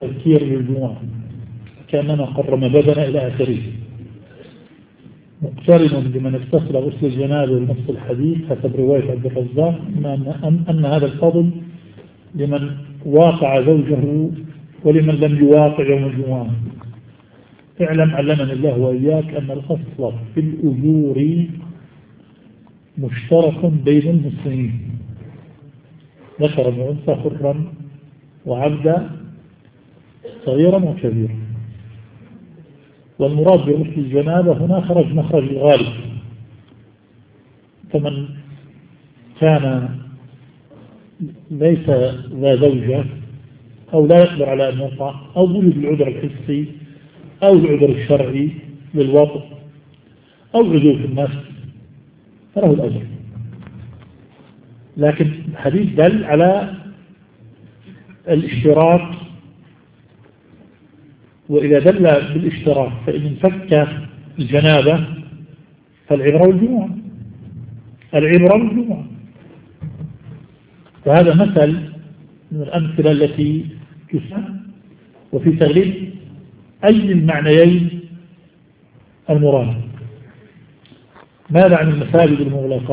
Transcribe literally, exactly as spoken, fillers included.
تذكير للجمعة كأننا قرم بدنا إلى آخره، مقترن لمن اتصل غسل الجنابة ونص الحديث حسب رواية عبد الرزاق أن, أن هذا الفضل لمن واقع زوجه ولمن لم يواقع يوم الجمعة. اعلم علمنا الله وإياك أن الأصل في الأجور مشترك بين المسلمين، ذكر وأنثى حرا وعبدا صغيرا وكبيرا. والمراد بغسل الجنابة هنا خرج مخرج الغالب، فمن كان ليس ذا زوجة أو لا يقدر على أن يقع أو وجد العذر الحسي أو العذر الشرعي للوضع أو عذور في النفس فله الأجر. لكن الحديث دل على الاشتراك، وإذا دل بالاشتراك فإن انفك الجنابة فالعبرة والجمعة، العبرة والجمعة. وهذا مثل من الأمثلة التي تسمى وفي تغليب أي المعنيين المراد. ماذا عن المساجد المغلقة؟